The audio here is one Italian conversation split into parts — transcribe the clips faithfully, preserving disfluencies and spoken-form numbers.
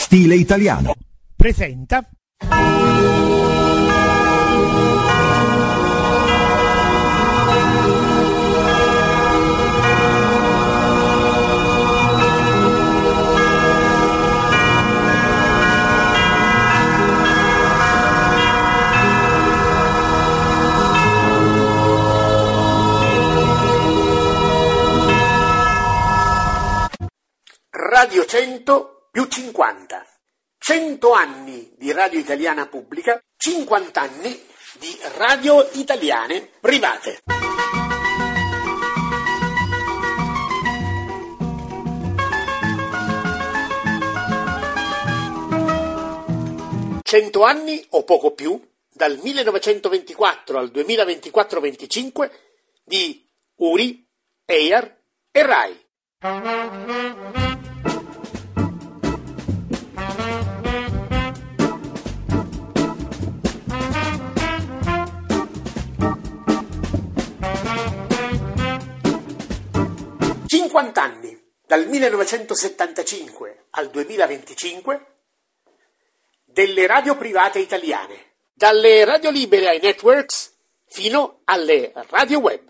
Stile Italiano presenta Radio cento più cinquanta. cento anni di radio italiana pubblica, cinquanta anni di radio italiane private. cento anni o poco più, dal millenovecentoventiquattro al duemilaventiquattro venticinque, di U R I, E I A R e RAI. cinquanta anni, dal millenovecentosettantacinque al duemilaventicinque, delle radio private italiane, dalle radio libere ai networks fino alle radio web.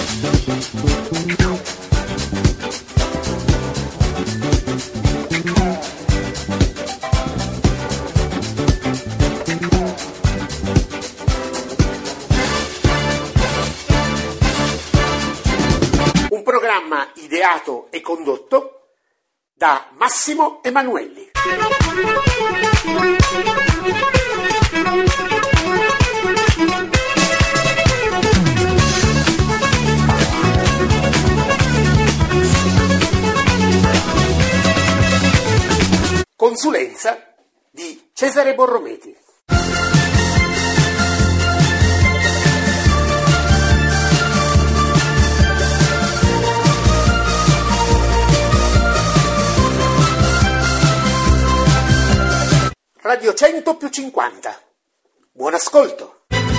Un programma ideato e condotto da Massimo Emanuelli. Consulenza di Cesare Borrometi. Radio cento più cinquanta. Buon ascolto.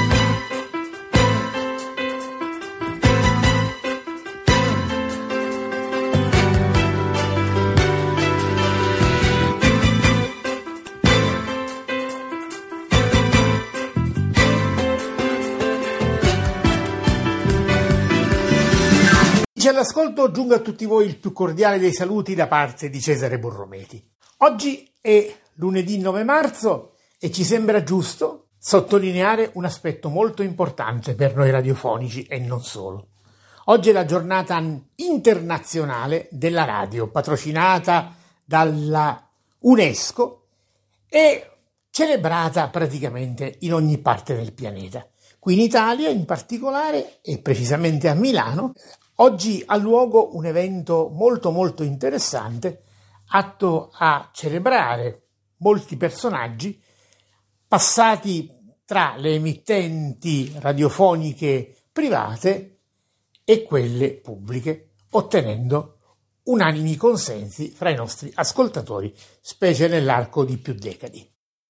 All'ascolto giunga a tutti voi il più cordiale dei saluti da parte di Cesare Borrometi. Oggi è lunedì nove marzo e ci sembra giusto sottolineare un aspetto molto importante per noi radiofonici e non solo. Oggi è la giornata internazionale della radio, patrocinata dalla UNESCO e celebrata praticamente in ogni parte del pianeta. Qui in Italia in particolare e precisamente a Milano oggi ha luogo un evento molto molto interessante atto a celebrare molti personaggi passati tra le emittenti radiofoniche private e quelle pubbliche, ottenendo unanimi consensi fra i nostri ascoltatori, specie nell'arco di più decadi.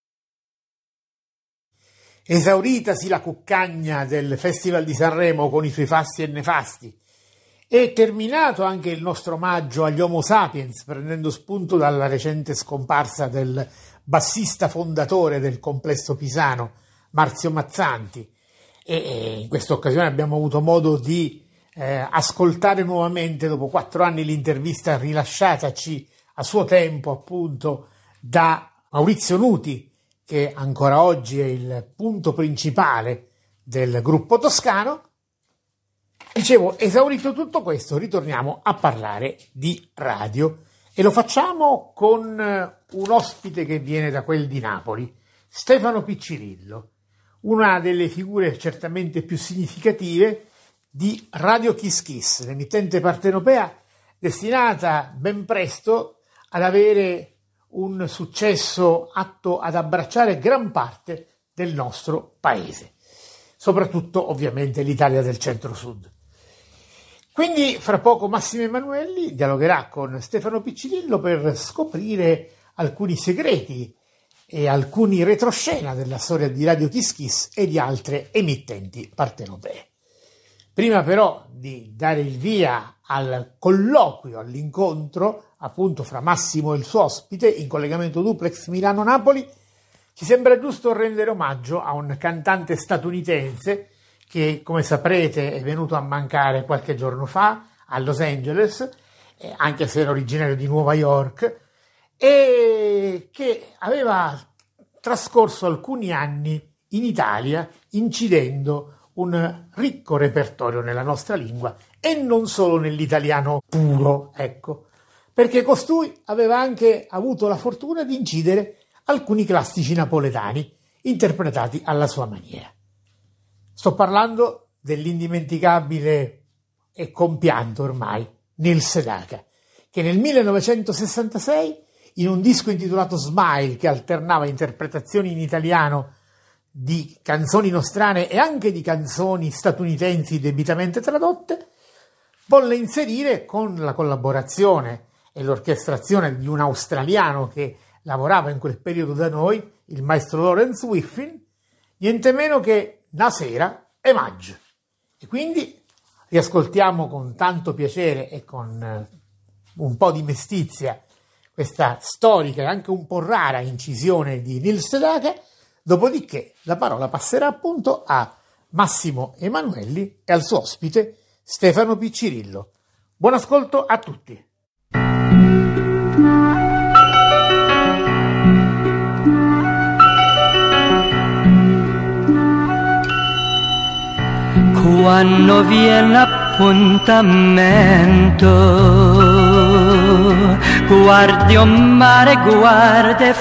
Esauritasi la cuccagna del Festival di Sanremo con i suoi fasti e nefasti, è terminato anche il nostro omaggio agli Homo sapiens, prendendo spunto dalla recente scomparsa del bassista fondatore del complesso pisano, Marzio Mazzanti. E in questa occasione abbiamo avuto modo di eh, ascoltare nuovamente, dopo quattro anni, l'intervista rilasciataci a suo tempo appunto da Maurizio Nuti, che ancora oggi è il punto principale del gruppo toscano. Dicevo, esaurito tutto questo, ritorniamo a parlare di radio e lo facciamo con un ospite che viene da quel di Napoli, Stefano Piccirillo, una delle figure certamente più significative di Radio Kiss Kiss, l'emittente partenopea destinata ben presto ad avere un successo atto ad abbracciare gran parte del nostro paese, soprattutto ovviamente l'Italia del centro-sud. Quindi fra poco Massimo Emanuelli dialogherà con Stefano Piccirillo per scoprire alcuni segreti e alcuni retroscena della storia di Radio Kiss Kiss e di altre emittenti partenopee. Prima però di dare il via al colloquio, all'incontro, appunto fra Massimo e il suo ospite in collegamento duplex Milano-Napoli, ci sembra giusto rendere omaggio a un cantante statunitense che, come saprete, è venuto a mancare qualche giorno fa a Los Angeles, eh, anche se era originario di Nuova York, e che aveva trascorso alcuni anni in Italia incidendo un ricco repertorio nella nostra lingua e non solo nell'italiano puro, ecco, perché costui aveva anche avuto la fortuna di incidere alcuni classici napoletani interpretati alla sua maniera. Sto parlando dell'indimenticabile e compianto ormai Neil Sedaka, che nel millenovecentosessantasei, in un disco intitolato Smile, che alternava interpretazioni in italiano di canzoni nostrane e anche di canzoni statunitensi debitamente tradotte, volle inserire, con la collaborazione e l'orchestrazione di un australiano che lavorava in quel periodo da noi, il maestro Lawrence Whiffen, niente meno che Nasera e Maggi. E quindi riascoltiamo con tanto piacere e con eh, un po' di mestizia questa storica e anche un po' rara incisione di Neil Sedaka, dopodiché la parola passerà appunto a Massimo Emanuelli e al suo ospite Stefano Piccirillo. Buon ascolto a tutti. Quando viene l'appuntamento, guardi un mare, guardi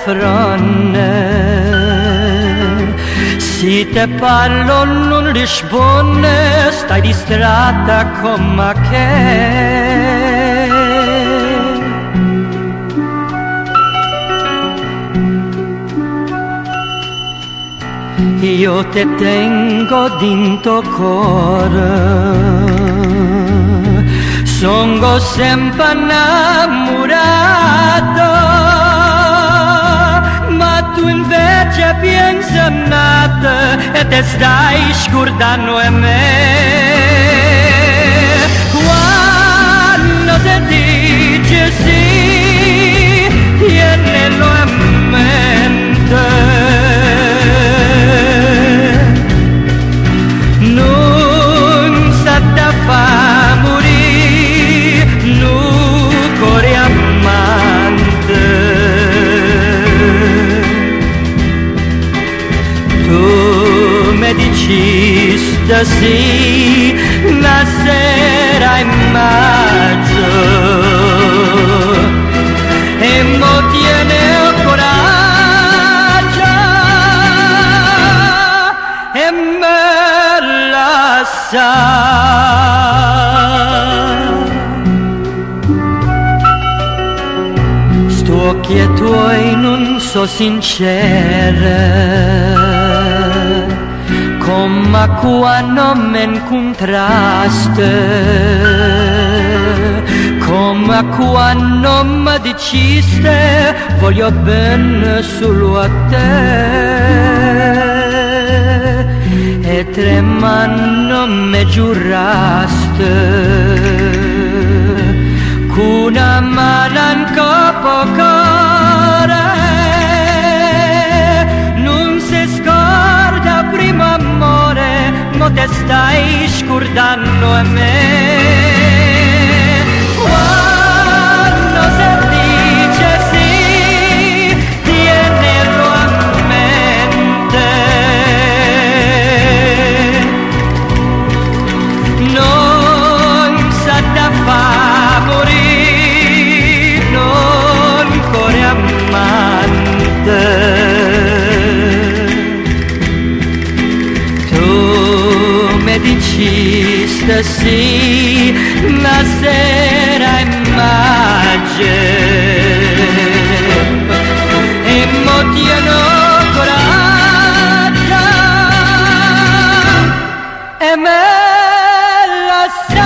fronte, se te parlo non risponde, stai distratta come che. Io te tengo dinto cuore, sono sempre innamorato, ma tu invece pensi a nata e te stai scordando a me. Quando si dice sì, tienilo a mente. Non sa da fa morire, no cuore amante. Tu mi dicesti sì, la sera in maggio, e mo tiene il coraggio, e me la sa. Sto occhi e tuoi non so sincera, come quando mi incontraste, come quando mi diciste voglio bene solo a te. E tremando mi giuraste, con una mano in capo cuore, non si scorda primo amore, mo te stai scordando a me. Quando si dice sì, tienilo a mente. Non sa da fa morire, non cuore amante. Tu mi dicesti sì, la sera in maggio, e mo tieno coraggio, e me la sa.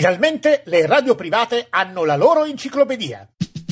Finalmente le radio private hanno la loro enciclopedia.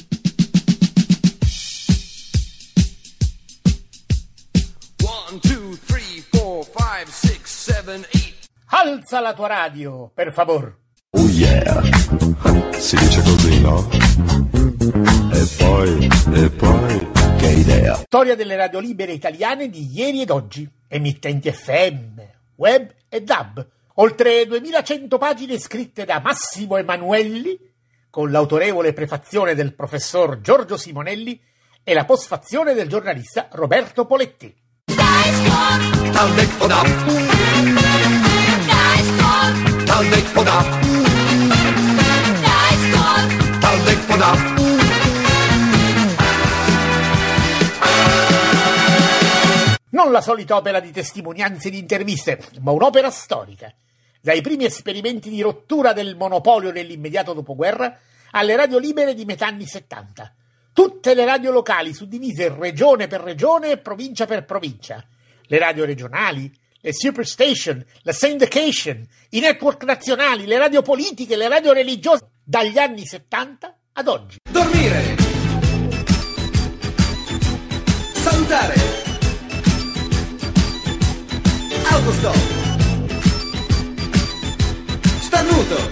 One, two, three, four, five, six, seven, eight. Alza la tua radio, per favor. Oh yeah, si dice così, no? E poi, e poi, che idea. Storia delle radio libere italiane di ieri ed oggi, emittenti F M, web e D A B. Oltre duemilacento pagine scritte da Massimo Emanuelli, con l'autorevole prefazione del professor Giorgio Simonelli e la postfazione del giornalista Roberto Poletti. Non la solita opera di testimonianze e di interviste, ma un'opera storica. Dai primi esperimenti di rottura del monopolio nell'immediato dopoguerra alle radio libere di metà anni settanta. Tutte le radio locali suddivise regione per regione e provincia per provincia. Le radio regionali, le superstation, la syndication, i network nazionali, le radio politiche, le radio religiose, dagli anni settanta ad oggi. Dormire. Salutare. Autostop. Starnuto.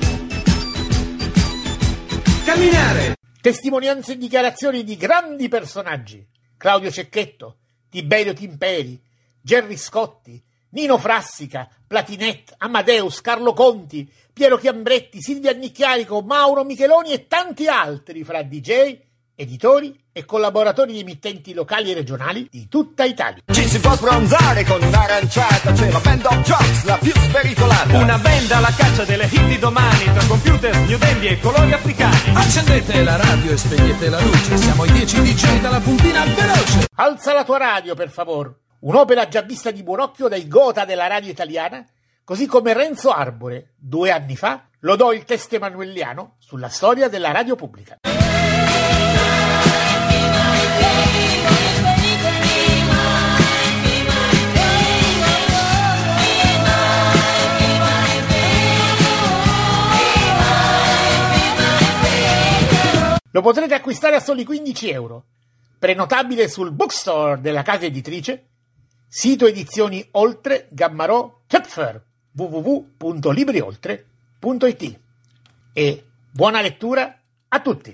Camminare. Testimonianze e dichiarazioni di grandi personaggi. Claudio Cecchetto, Tiberio Timperi, Gerry Scotti, Nino Frassica, Platinette, Amadeus, Carlo Conti, Piero Chiambretti, Silvia Annicchiarico, Mauro Micheloni e tanti altri fra D J, editori e collaboratori di emittenti locali e regionali di tutta Italia. Ci si può sbronzare con un'aranciata, c'è la Band of Jocks, la più spericolata. Una band alla caccia delle hit di domani, tra computer, new dandy e colori africani. Accendete la radio e spegnete la luce, siamo i dieci D J dalla puntina al veloce. Alza la tua radio, per favor. Un'opera già vista di buon occhio dai gotha della radio italiana, così come Renzo Arbore, due anni fa, lodò il testo emanuelliano sulla storia della radio pubblica. Lo potrete acquistare a soli quindici euro, prenotabile sul bookstore della casa editrice, sito edizioni Oltre Gammarò Töpfer, w w w punto librioltre punto i t. E buona lettura a tutti!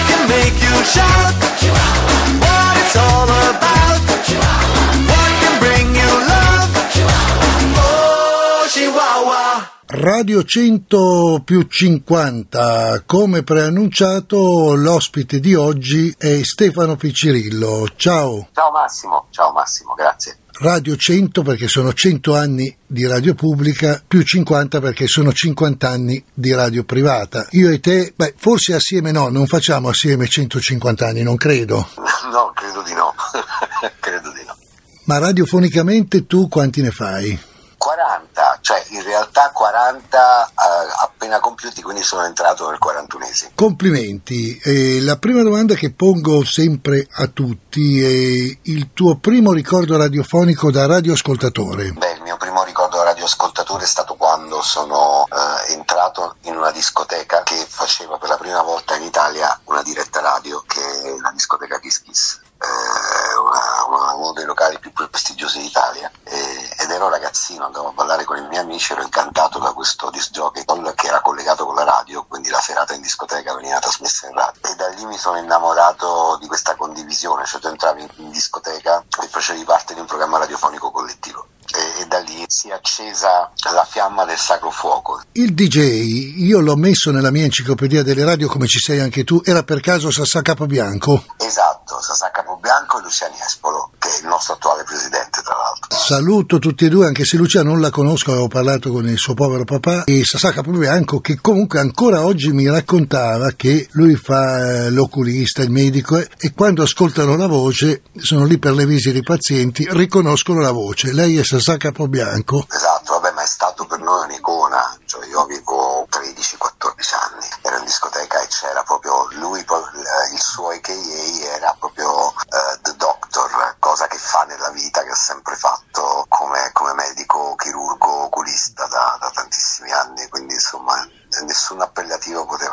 Radio cento più cinquanta, come preannunciato, l'ospite di oggi è Stefano Piccirillo. Ciao. Ciao Massimo, ciao Massimo, grazie. Radio cento perché sono cento anni di radio pubblica, più cinquanta perché sono cinquanta anni di radio privata. Io e te, beh, forse assieme no, non facciamo assieme centocinquanta anni, non credo. No, credo di no, credo di no. Ma radiofonicamente tu quanti ne fai? quaranta, cioè in realtà quaranta eh, appena compiuti, quindi sono entrato nel quarantunesimo. Complimenti. Eh, la prima domanda che pongo sempre a tutti è il tuo primo ricordo radiofonico da radioascoltatore. Beh, il mio primo ricordo da radioascoltatore è stato quando sono eh, entrato in una discoteca che faceva per la prima volta in Italia una diretta radio, che è la discoteca Kiss Kiss. Una, una, uno dei locali più prestigiosi d'Italia, e, ed ero ragazzino, andavo a ballare con i miei amici, ero incantato da questo disc jockey che era collegato con la radio, quindi la serata in discoteca veniva trasmessa in radio, e da lì mi sono innamorato di questa condivisione, cioè tu entravi in, in discoteca e facevi parte di un programma radiofonico collettivo. E, e da lì si è accesa la fiamma del sacro fuoco. Il D J, io l'ho messo nella mia enciclopedia delle radio, come ci sei anche tu, era per caso Sassà Capobianco? Esatto, Sassà Capobianco e Luciano Espolo, che è il nostro attuale presidente, tra l'altro. Saluto tutti e due, anche se Lucia non la conosco, avevo parlato con il suo povero papà, e Sassà Capobianco, che comunque ancora oggi mi raccontava che lui fa l'oculista, il medico, e quando ascoltano la voce, sono lì per le visite dei pazienti, riconoscono la voce. Lei è Sassà Capobianco? Esatto, vabbè, ma è stato per noi un'icona, cioè io avevo tredici quattordici anni, ero in discoteca e c'era proprio lui, il suo A K A era proprio uh, The Doctor, cosa che fa nella vita, che ha sempre fatto come, come medico, chirurgo, oculista da, da tantissimi anni, quindi insomma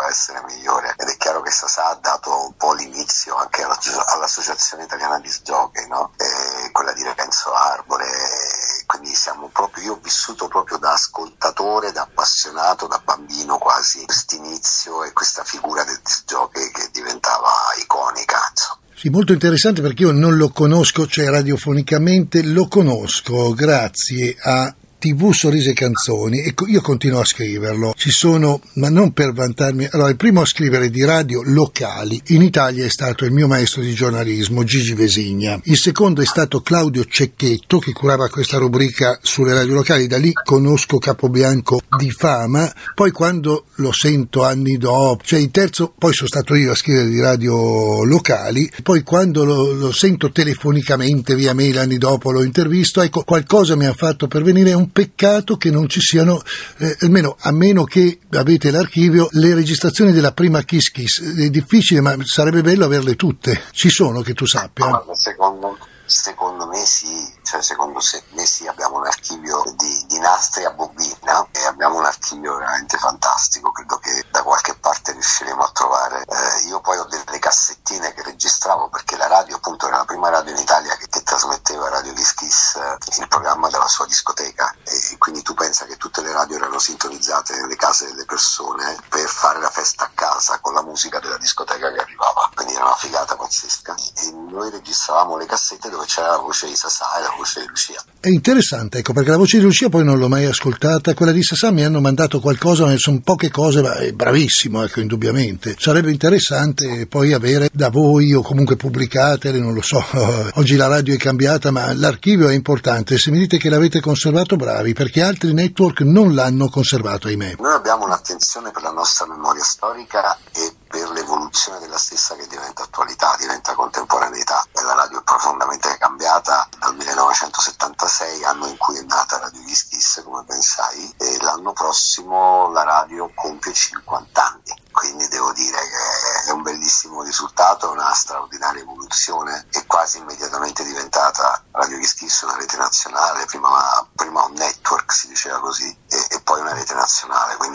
essere migliore, ed è chiaro che Sasà ha dato un po' l'inizio anche alla, all'Associazione Italiana di Jockey, no? E quella di Renzo Arbore, quindi siamo proprio, io ho vissuto proprio da ascoltatore, da appassionato, da bambino quasi quest'inizio e questa figura del disc jockey che diventava iconica, insomma. Sì, molto interessante, perché io non lo conosco, cioè radiofonicamente lo conosco grazie a tivù Sorrisi e Canzoni, e io continuo a scriverlo. Ci sono, ma non per vantarmi, allora il primo a scrivere di radio locali in Italia è stato il mio maestro di giornalismo Gigi Vesigna, il secondo è stato Claudio Cecchetto, che curava questa rubrica sulle radio locali, da lì conosco Capobianco di fama. Poi quando lo sento anni dopo, cioè il terzo, poi sono stato io a scrivere di radio locali, poi quando lo, lo sento telefonicamente via mail anni dopo, lo intervisto, ecco, qualcosa mi ha fatto pervenire. Un peccato che non ci siano, eh, almeno a meno che avete l'archivio, le registrazioni della prima Kiss Kiss. È difficile, ma sarebbe bello averle tutte. Ci sono, che tu sappia? Guarda, secondo, secondo me sì, cioè secondo me sì, abbiamo un archivio di, di nastri a bobina e abbiamo un archivio veramente fantastico, credo che da qualche parte riusciremo a trovare. Eh, io poi ho delle cassettine che registravo, perché la radio appunto era la prima radio in Italia che, che trasmetteva Radio Kiss Kiss, eh, il programma della sua discoteca, e quindi tu pensa che tutte le radio erano sintonizzate nelle case delle persone per fare la festa a casa con la musica della discoteca che arrivava, quindi era una figata pazzesca, e noi registravamo le cassette dove c'era la voce di Sasà e la voce di Lucia. È interessante, ecco, perché la voce di Lucia poi non l'ho mai ascoltata, quella di Sasà mi hanno mandato qualcosa, ma sono poche cose, ma è bravissimo, ecco, indubbiamente. Sarebbe interessante poi avere da voi, o comunque pubblicatele, non lo so, oggi la radio è cambiata, ma l'archivio è importante. Se mi dite che l'avete conservato, bravi, perché altri network non l'hanno conservato, ahimè. Noi abbiamo un'attenzione per la nostra memoria storica e per l'evoluzione della stessa, che diventa attualità, diventa contemporaneità. E la radio è profondamente cambiata dal millenovecentosettantasei, anno in cui è nata Radio Kiss Kiss, come ben sai, e l'anno prossimo la radio compie cinquanta anni. Quindi devo dire che è un bellissimo risultato, una straordinaria evoluzione, e quasi immediatamente diventata Radio Kiss Kiss una rete nazionale, prima, prima un network, si diceva così, e, e poi una rete nazionale. Quindi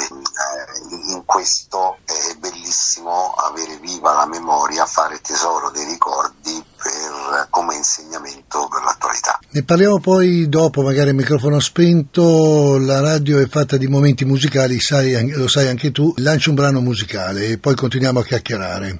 eh, in questo è bellissimo avere viva la memoria, fare tesoro dei ricordi per, come insegnamento per l'attualità. Ne parliamo poi dopo, magari il microfono spento. La radio è fatta di momenti musicali, sai, lo sai anche tu. Lancio un brano musicale e poi continuiamo a chiacchierare.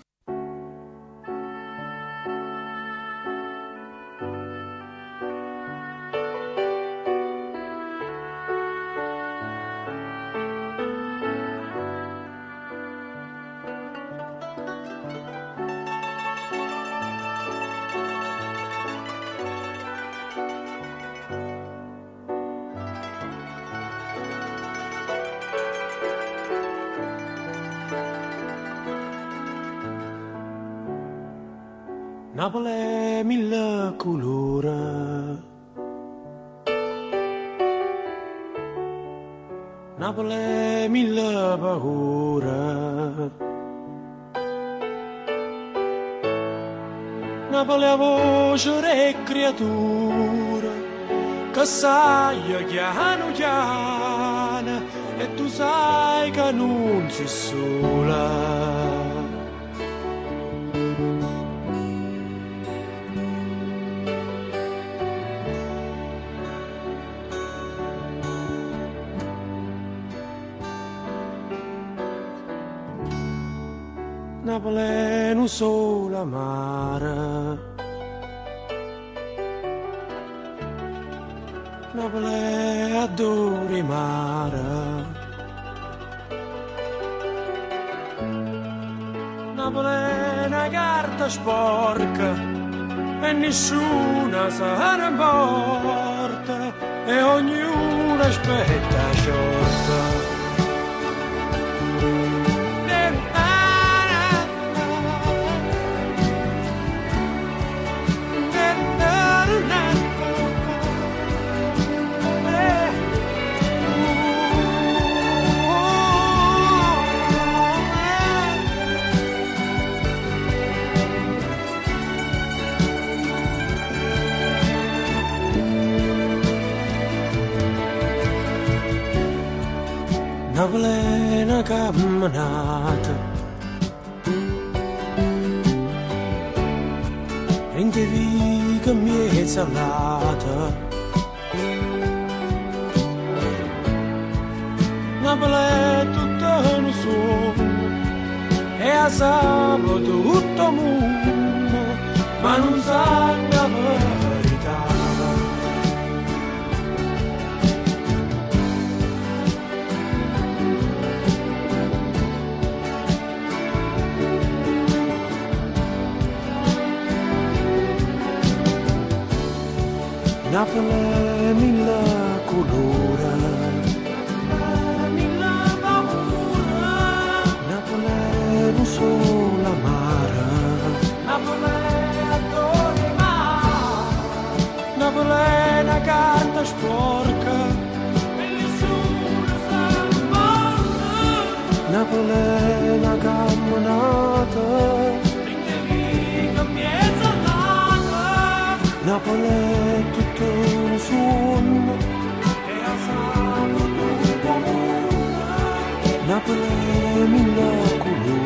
Napoli è mille colori, Napoli è mille paure, Napoli è voce e creatura, che sai chiano chiano, e tu sai che non sei sola. Napoli è un sole mare, Napoli è adore mare, Napoli è una carta sporca e nessuna se ne importa, e ognuno aspetta sciorta. una camminata prende viga mezza lata Napoli è tutto un sogno e a sabato tutto mondo ma non sa la verità Napoli è mille colori sola mare Napoli a dove mare Napoli è una carta sporca e nessuno sa morta Napoli è una camminata prende viga mezza lata Napoli è tutto un sogno e a sabato tutto mondo Napoli è mille colori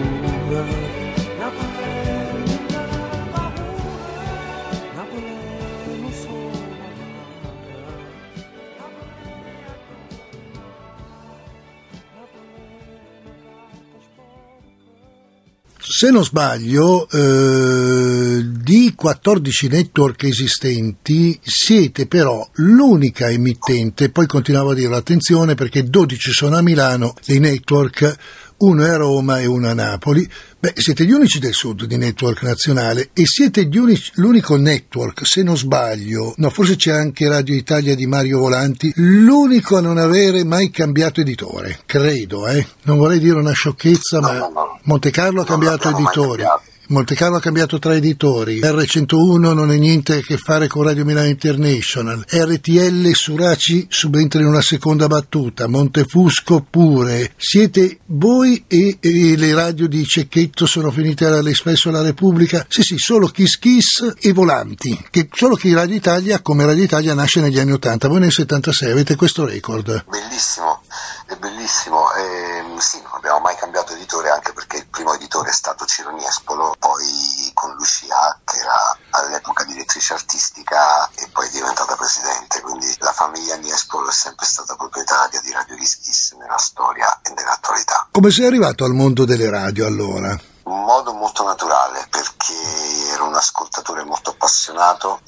Se non sbaglio, eh, di quattordici network esistenti siete però l'unica emittente, poi continuavo a dirlo, attenzione perché dodici sono a Milano, dei network, uno è a Roma e uno a Napoli. Beh, siete gli unici del sud di network nazionale e siete gli unici, l'unico network, se non sbaglio, no, forse c'è anche Radio Italia di Mario Volanti, l'unico a non avere mai cambiato editore, credo, eh. Non vorrei dire una sciocchezza, ma Monte Carlo ha cambiato editore. Monte Carlo ha cambiato tre editori, R centouno non è niente a che fare con Radio Milano International, R T L Suraci subentra in una seconda battuta, Montefusco pure, siete voi e, e le radio di Cecchetto sono finite all'Espresso e alla Repubblica, sì sì, solo Kiss Kiss e Volanti, che solo che Radio Italia come Radio Italia nasce negli anni ottanta, voi nel settantasei avete questo record. Bellissimo, è bellissimo, eh, sì, non abbiamo mai cambiato editore anche perché il primo editore è stato Ciro Niespolo, poi con Lucia che era all'epoca direttrice artistica e poi è diventata presidente, quindi la famiglia Niespolo è sempre stata proprietaria di Radio Kiss Kiss nella storia e nell'attualità. Come sei arrivato al mondo delle radio allora? Un modo molto naturale perché ero un ascoltatore molto appassionato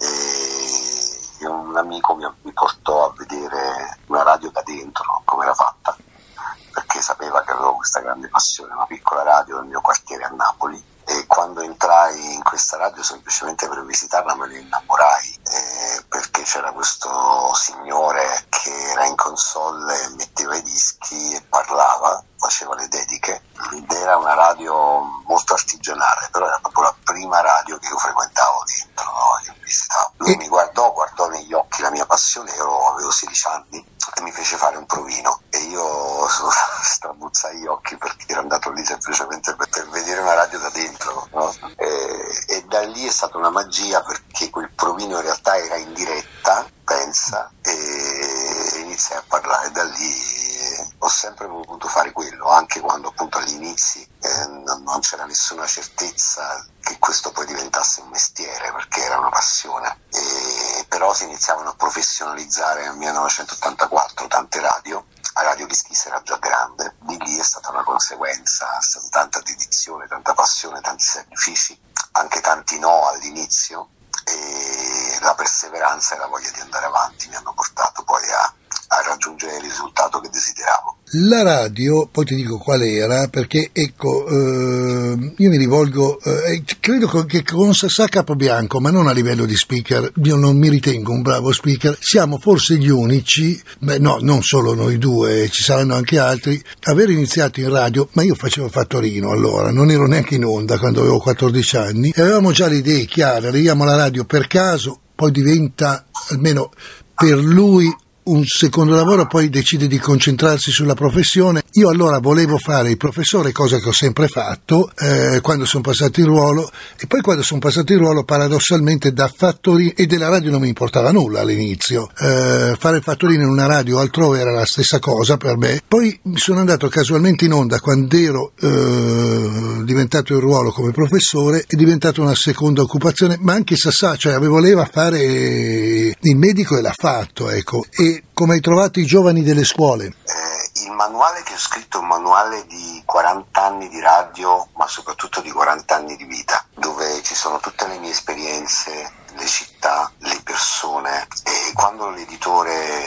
e un amico mi, mi portò a vedere una radio da dentro, come era fatta, perché sapeva che avevo questa grande passione, una piccola radio nel mio quartiere a Napoli. E quando entrai in questa radio semplicemente per visitarla me ne innamorai eh, perché c'era questo signore che era in console, metteva i dischi e parlava, faceva le dediche ed era una radio molto artigianale, però era proprio la prima radio che io frequentavo dentro, no? Io visitavo. Lui mi guardò, guardò negli occhi la mia passione, io avevo sedici anni e mi fece fare un provino e io strabuzzai gli occhi perché ero andato lì semplicemente per, per vedere una radio da dentro, no? e, e da lì è stata una magia perché quel provino in realtà era in diretta, pensa, e iniziai a parlare. Da lì ho sempre voluto fare quello, anche quando appunto all'inizio eh, non, non c'era nessuna certezza che questo poi diventasse un mestiere perché era una passione, e, però si iniziavano a professionalizzare nel millenovecentottantaquattro tante radio. La Radio Kiss Kiss era già grande, di lì è stata una conseguenza, è stata tanta dedizione, tanta passione, tanti sacrifici, anche tanti no all'inizio, e la perseveranza e la voglia di andare avanti mi hanno portato poi a, a raggiungere il risultato che desideravo. La radio, poi ti dico qual era, perché ecco, eh, io mi rivolgo, eh, credo che con Sassà Capobianco, ma non a livello di speaker, io non mi ritengo un bravo speaker, siamo forse gli unici, beh no, non solo noi due, ci saranno anche altri, aver iniziato in radio, ma io facevo Fattorino allora, non ero neanche in onda quando avevo quattordici anni, e avevamo già le idee chiare, arriviamo alla radio per caso, poi diventa, almeno per lui, un secondo lavoro, poi decide di concentrarsi sulla professione. Io allora volevo fare il professore, cosa che ho sempre fatto eh, quando sono passato in ruolo, e poi quando sono passato in ruolo paradossalmente da fattorino, e della radio non mi importava nulla all'inizio, eh, fare il fattorino in una radio altrove era la stessa cosa per me. Poi mi sono andato casualmente in onda quando ero eh, diventato in ruolo come professore, è diventata una seconda occupazione, ma anche Sassà, cioè voleva fare il medico e l'ha fatto, ecco. E come hai trovato i giovani delle scuole? Eh, il manuale che ho scritto è un manuale di quaranta anni di radio, ma soprattutto di quaranta anni di vita, dove ci sono tutte le mie esperienze, le città, le persone, e quando l'editore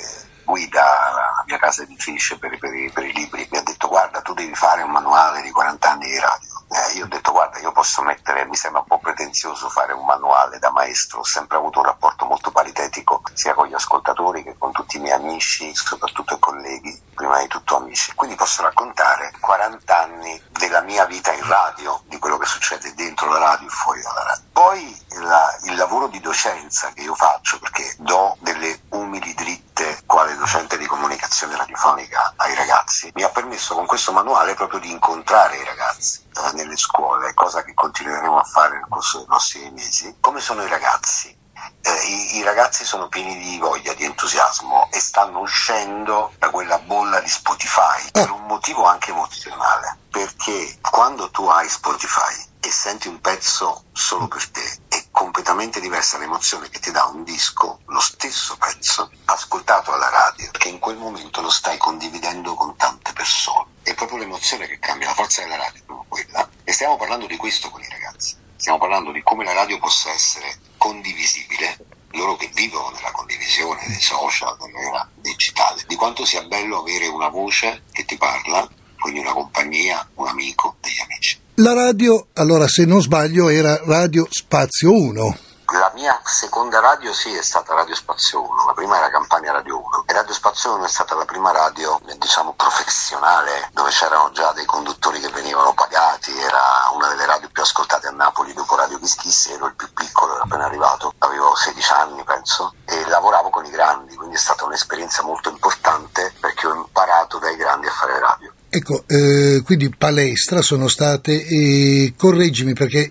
guida la mia casa editrice per, per, per i libri mi ha detto: guarda, tu devi fare un manuale di quaranta anni di radio. Eh, io ho detto: guarda, io posso mettere, mi sembra un po' pretenzioso fare un manuale da maestro, ho sempre avuto un rapporto molto paritetico sia con gli ascoltatori che con tutti i miei amici, soprattutto i colleghi, prima di tutto amici, quindi posso raccontare quaranta anni della mia vita in radio, di quello che succede dentro la radio e fuori dalla radio. Poi la, il lavoro di docenza che io faccio, perché do delle umili dritte quale docente di comunicazione radiofonica ai ragazzi, mi ha permesso con questo manuale proprio di incontrare i ragazzi eh, nelle scuole, cosa che continueremo a fare nel corso dei prossimi mesi. Come sono i ragazzi? Eh, i, i ragazzi sono pieni di voglia, di entusiasmo, e stanno uscendo da quella bolla di Spotify per un motivo anche emozionale, perché quando tu hai Spotify e senti un pezzo solo per te, è completamente diversa l'emozione che ti dà un disco, lo stesso pezzo, ascoltato alla radio, perché in quel momento lo stai condividendo con tante persone. È proprio l'emozione che cambia, la forza della radio è proprio quella. E stiamo parlando di questo con i ragazzi. Stiamo parlando di come la radio possa essere condivisibile, loro che vivono nella condivisione dei social, dell'era digitale, di quanto sia bello avere una voce che ti parla, quindi una compagnia, un amico, degli amici. La radio, allora se non sbaglio, era Radio Spazio uno. La mia seconda radio sì è stata Radio Spazio uno, la prima era Campania Radio uno, e Radio Spazio uno è stata la prima radio, diciamo, professionale, dove c'erano già dei conduttori che venivano pagati, era una delle radio più ascoltate a Napoli dopo Radio Kiss Kiss, ero il più piccolo, ero appena arrivato, avevo sedici anni penso, e lavoravo con i grandi, quindi è stata un'esperienza molto importante perché ho imparato dai grandi a fare radio. Ecco, eh, quindi palestra sono state, e correggimi perché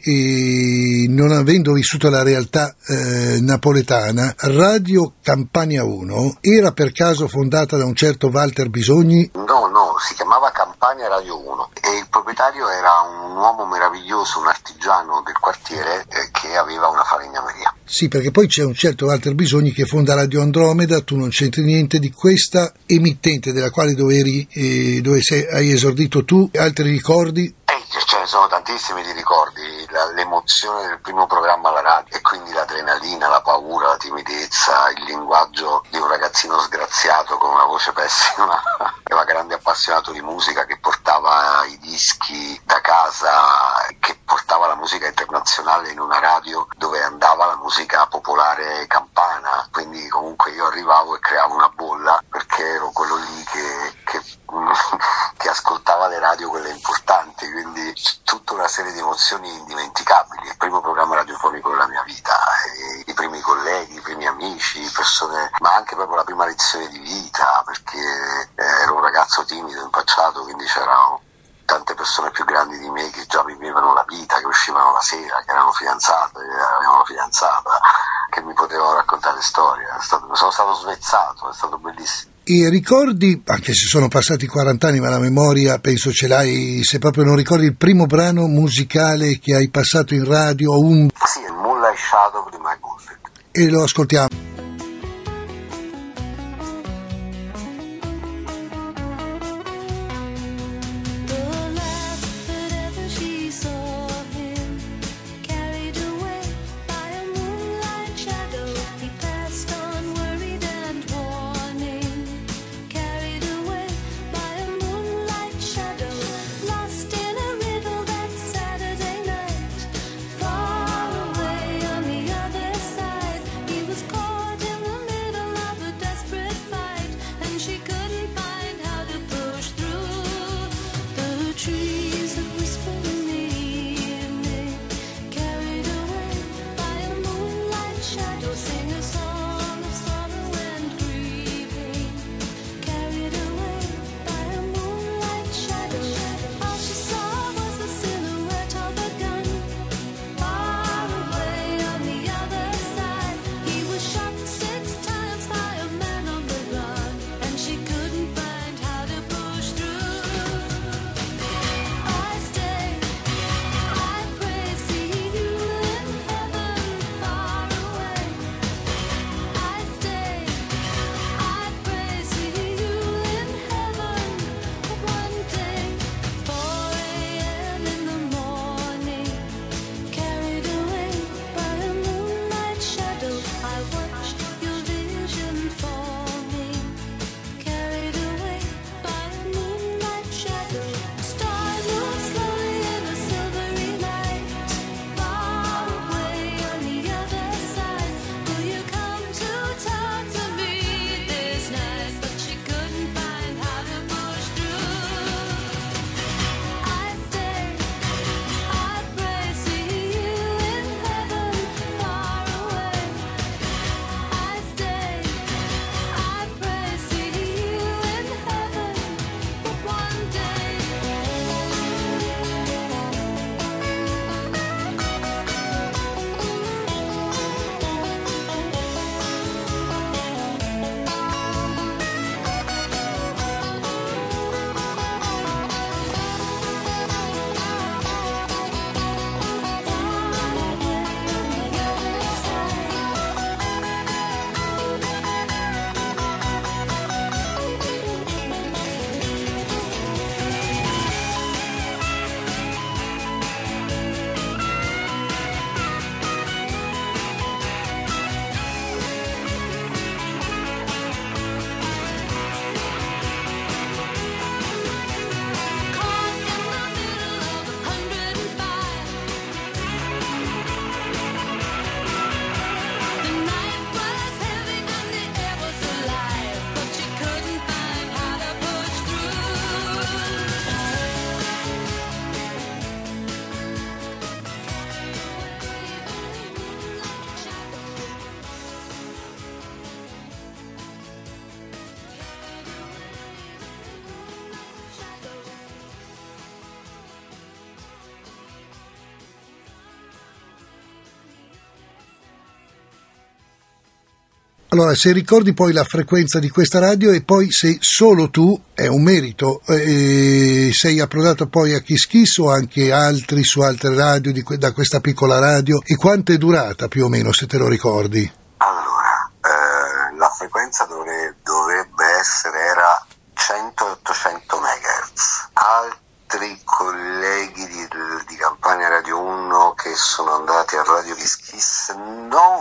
eh, non avendo vissuto la realtà eh, napoletana, Radio Campania uno era per caso fondata da un certo Walter Bisogni? No, no, si chiamava Campania Radio uno e il proprietario era un uomo meraviglioso, un artigiano del quartiere eh, che aveva una falegnameria. Sì, perché poi c'è un certo Walter Bisogni che fonda Radio Andromeda, tu non c'entri niente di questa emittente della quale dove eri, eh, dove sei, hai esordito tu, altri ricordi? Eh, ce ne sono tantissimi di ricordi, la, l'emozione del primo programma alla radio e quindi l'adrenalina, la paura, la timidezza, il linguaggio di un ragazzino sgraziato con una voce pessima, era grande appassionato di musica che portava i dischi da casa, che portava la musica internazionale in una radio dove andava la musica popolare campana, quindi comunque io arrivavo e creavo una bolla perché ero quello lì che, che, che ascoltava le radio quelle importanti, quindi tutta una serie di emozioni indimenticabili, il primo programma radiofonico della mia vita, i primi colleghi, i primi amici, persone, ma anche proprio la prima lezione di vita, perché ero un ragazzo timido, impacciato, quindi c'erano tante persone più grandi di me che già vivevano la vita, che uscivano la sera, che erano fidanzate, che avevano fidanzata, che mi potevano raccontare storie. È stato, sono stato svezzato, è stato bellissimo. E ricordi, anche se sono passati quaranta anni, ma la memoria penso ce l'hai, se proprio non ricordi il primo brano musicale che hai passato in radio? Un... Sì, il Moonlight Shadow di Mike Oldfield. E lo ascoltiamo. Far away on the other side, he was caught Allora, se ricordi poi la frequenza di questa radio e poi se solo tu, è un merito, eh, sei approdato poi a Kiss Kiss o anche altri su altre radio di, da questa piccola radio, e quanto è durata più o meno, se te lo ricordi? Allora, eh, la frequenza dovrebbe, dovrebbe essere, era cento ottocento megahertz. Altri colleghi di, di Campania Radio uno che sono andati a Radio Kiss Kiss, no,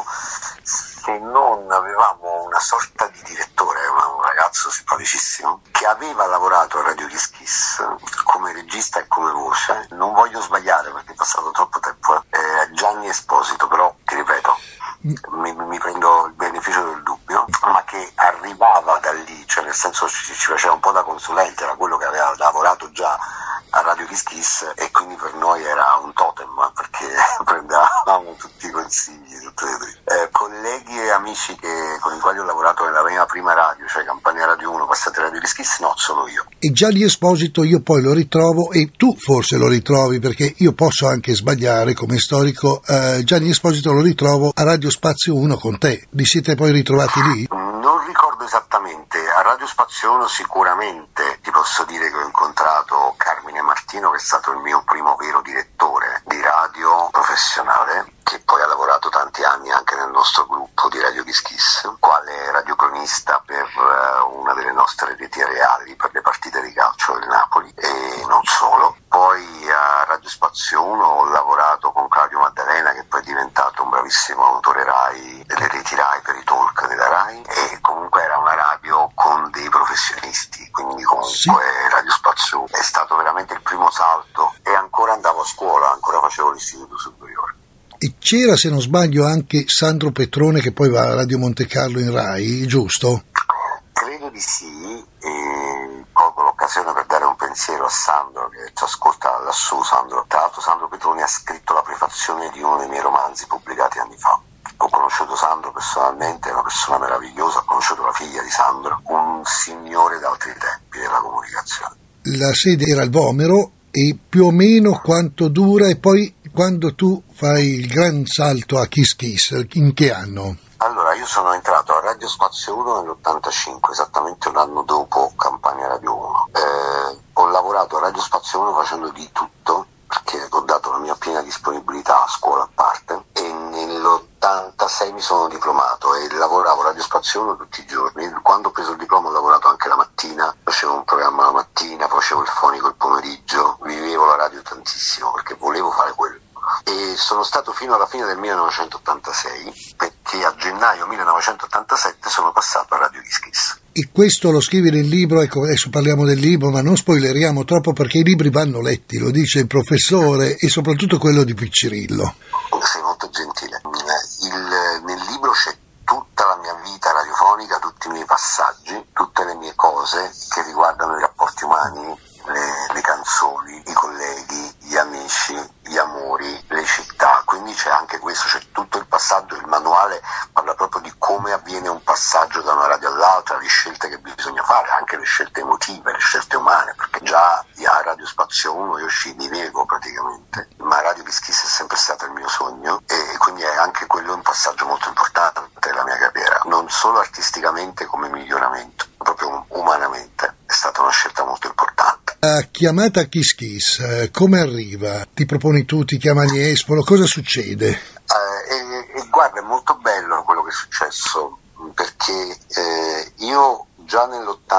se non avevamo una sorta di direttore, un ragazzo simpaticissimo, che aveva lavorato a Radio Kiss Kiss come regista e come voce. Non voglio sbagliare perché è passato troppo tempo, eh, Gianni Esposito, però ti ripeto, mi, mi prendo il beneficio del dubbio, ma che arrivava da lì, cioè nel senso ci, ci faceva un po' da consulente, era quello che aveva lavorato già a Radio Kiss Kiss e quindi per noi era un totem, perché prendevamo tutti i consigli, tutte le eh, colleghi e amici che, con i quali ho lavorato nella mia prima radio, cioè Campania Radio uno, passate Radio Kiss Kiss, no, solo io. E Gianni Esposito io poi lo ritrovo, e tu forse lo ritrovi perché io posso anche sbagliare come storico, eh, Gianni Esposito lo ritrovo a Radio Spazio uno con te. Vi siete poi ritrovati lì? Non ricordo esattamente, a Radio Spazio uno sicuramente ti posso dire che ho incontrato Carmine Martino, che è stato il mio primo vero direttore di radio professionale, che poi ha lavorato tanti anni anche nel nostro gruppo di Radio Kiss Kiss, quale radiocronista per uh, una delle nostre reti reali per le partite di calcio del Napoli, e non solo. Poi a Radio Spazio uno ho lavorato con Claudio Maddalena, che poi è diventato un bravissimo autore Rai delle reti Rai per i talk della Rai, e comunque era una radio con dei professionisti, quindi comunque sì. Radio Spazio uno è stato veramente il primo salto, e ancora andavo a scuola, ancora facevo l'istituto superiore. E c'era, se non sbaglio, anche Sandro Petrone, che poi va a Radio Monte Carlo in Rai, giusto? Credo di sì, e colgo l'occasione per dare un pensiero a Sandro che ci ascolta lassù. Sandro, tra l'altro Sandro Petrone ha scritto la prefazione di uno dei miei romanzi pubblicati anni fa. Ho conosciuto Sandro personalmente, è una persona meravigliosa, ho conosciuto la figlia di Sandro, un signore d'altri tempi della comunicazione. La sede era al Vomero, e più o meno quanto dura, e poi quando tu fai il gran salto a Kiss Kiss, in che anno? Allora, io sono entrato a Radio Spazio uno nell'ottantacinque, esattamente un anno dopo Campania Radio uno. Eh, ho lavorato a Radio Spazio uno facendo di tutto, perché ho dato la mia piena disponibilità a scuola a parte, e nell'ottantasei mi sono diplomato e lavoravo a Radio Spazio uno tutti i giorni. Quando ho preso il diploma ho lavorato anche la mattina, facevo un programma la mattina, facevo il fonico il pomeriggio, vivevo la radio tantissimo perché volevo fare quello. E sono stato fino alla fine del millenovecentottantasei, perché a gennaio millenovecentottantasette sono passato a Radio Kiss Kiss. E questo lo scrivi nel libro, ecco, adesso parliamo del libro, ma non spoileriamo troppo perché i libri vanno letti, lo dice il professore, e soprattutto quello di Piccirillo. Sei molto gentile. Il, nel libro c'è tutta la mia vita radiofonica, tutti i miei passaggi, tutte le mie cose che riguardano i rapporti umani, le, le canzoni, i colleghi, gli amici, gli amori, le città. Quindi c'è anche questo, c'è tutto il passaggio. Il manuale parla proprio di come avviene un passaggio da una radio all'altra, le scelte che bisogna fare, anche le scelte emotive, le scelte umane, perché già a Radio Spazio uno io ci vivevo praticamente, ma Radio Kiss Kiss è sempre stato il mio sogno, e quindi è anche quello un passaggio molto importante della mia carriera, non solo artisticamente come miglioramento, proprio umanamente è stata una scelta molto importante. La chiamata Kiss Kiss, eh, come arriva? Ti proponi tu, ti chiamano Espolo, cosa succede? Eh, e, e guarda, è molto bello quello che è successo, perché eh, io già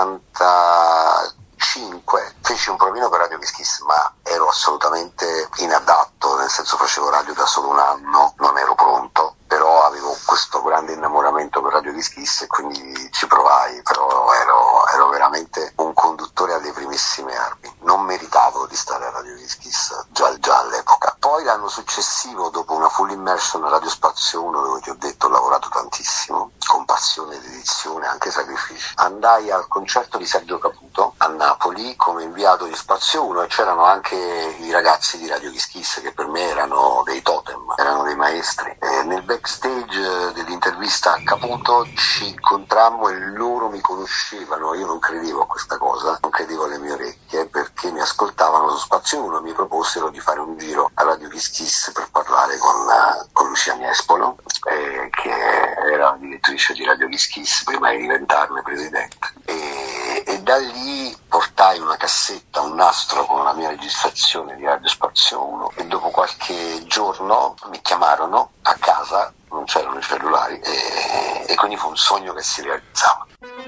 nell'ottantacinque feci un provino per Radio Kiss Kiss, ma ero assolutamente inadatto, nel senso facevo radio da solo un anno, non ero pronto, però avevo questo grande innamoramento per Radio Kiss Kiss e quindi ci provai, però ero, ero veramente un conduttore alle primissime armi, non meritavo di stare a Radio Kiss Kiss già, già all'epoca. Poi l'anno successivo, dopo una full immersion a Radio Spazio uno, dove ti ho detto ho lavorato tantissimo, con passione, dedizione, anche sacrifici, andai al concerto di Sergio Caputo a Napoli come inviato di Spazio uno, e c'erano anche i ragazzi di Radio Kiss Kiss che per me erano dei totem, erano dei maestri. E nel backstage dell'intervista a Caputo ci incontrammo e loro mi conoscevano. Io non credevo a questa cosa, non credevo alle mie orecchie, perché mi ascoltavano su Spazio Spazio uno mi proposero di fare un giro a Radio Kiss Kiss per parlare con, uh, con Lucia Niespolo, eh, che era la direttrice di Radio Kiss Kiss prima di diventarne presidente, e, e da lì portai una cassetta, un nastro con la mia registrazione di Radio Spazio uno, e dopo qualche giorno mi chiamarono a casa, non c'erano i cellulari, e, e quindi fu un sogno che si realizzava.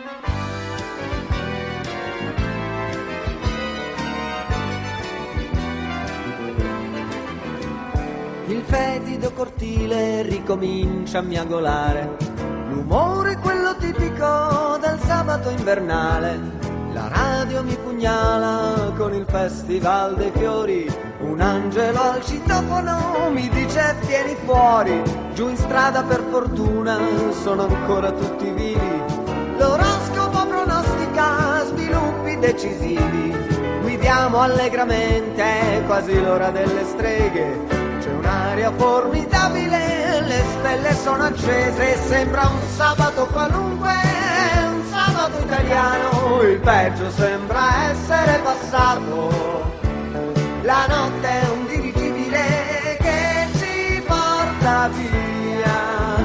Il fetido cortile ricomincia a miagolare, l'umore quello tipico del sabato invernale. La radio mi pugnala con il festival dei fiori, un angelo al citofono mi dice vieni fuori. Giù in strada per fortuna sono ancora tutti vivi, l'oroscopo pronostica sviluppi decisivi. Guidiamo allegramente, è quasi l'ora delle streghe. C'è un'aria formidabile, le stelle sono accese, sembra un sabato qualunque, un sabato italiano, il peggio sembra essere passato. La notte è un dirigibile che ci porta via,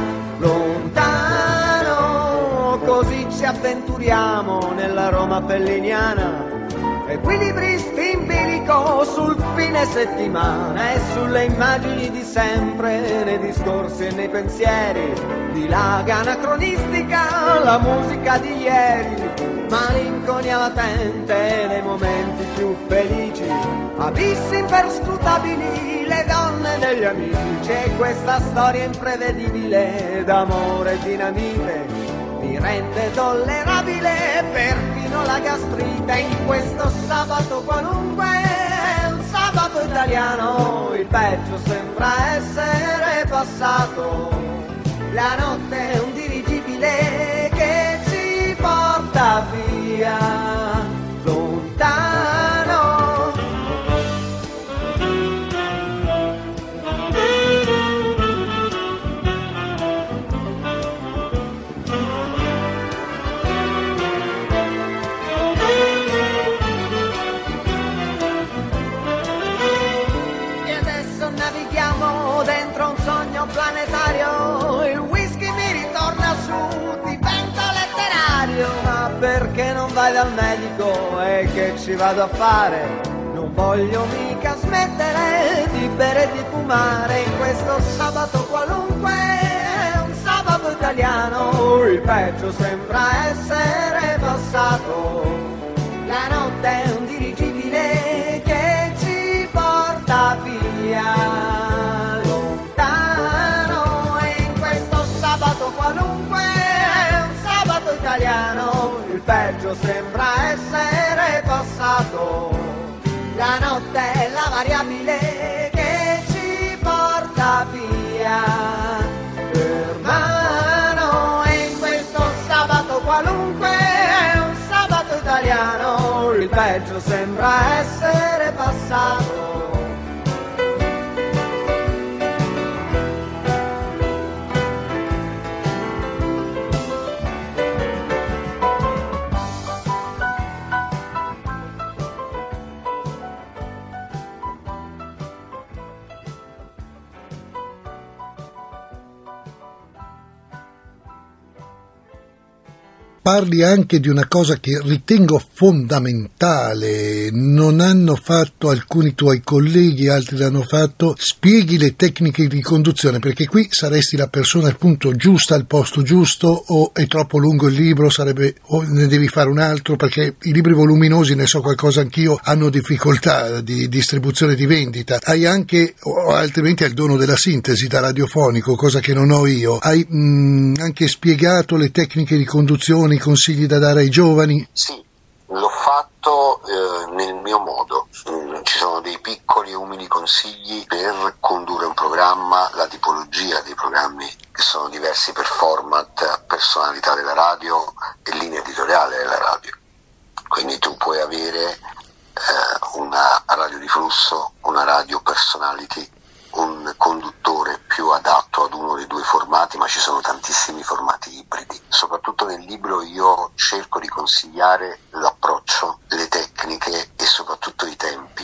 lontano, così ci avventuriamo nella Roma felliniana. Equilibristi in bilico sul fine settimana e sulle immagini di sempre, nei discorsi e nei pensieri, dilaga anacronistica la musica di ieri, malinconia latente nei momenti più felici, abissi imperscrutabili le donne degli amici, e questa storia imprevedibile d'amore e dinamite mi rende tollerabile perfino la gastrite. In questo sabato qualunque, un sabato italiano, il peggio sembra essere passato. La notte è un dirigibile che ci porta via, lontano. Dentro un sogno planetario, il whisky mi ritorna su, diventa letterario. Ma perché non vai dal medico e che ci vado a fare? Non voglio mica smettere di bere e di fumare. In questo sabato qualunque, un sabato italiano, il peggio sembra essere passato. La notte è un dirigibile che ci porta via, il peggio sembra essere passato. La notte è la variabile che ci porta via, hermano. E in questo sabato qualunque, un sabato italiano, il peggio sembra essere passato. Parli anche di una cosa che ritengo fondamentale, non hanno fatto alcuni tuoi colleghi, altri l'hanno fatto, spieghi le tecniche di conduzione, perché qui saresti la persona appunto giusta al posto giusto, o è troppo lungo il libro, sarebbe, o ne devi fare un altro, perché i libri voluminosi, ne so qualcosa anch'io, hanno difficoltà di distribuzione, di vendita. Hai anche, o altrimenti hai il dono della sintesi da radiofonico, cosa che non ho io, hai mh, anche spiegato le tecniche di conduzione, i consigli da dare ai giovani? Sì, l'ho fatto eh, nel mio modo. Mm, ci sono dei piccoli e umili consigli per condurre un programma, la tipologia dei programmi che sono diversi per format, personalità della radio e linea editoriale della radio. Quindi tu puoi avere eh, una radio di flusso, una radio personality, un conduttore più adatto ad uno dei due formati, ma ci sono tantissimi formati ibridi. Soprattutto nel libro io cerco di consigliare l'approccio, le tecniche e soprattutto i tempi e il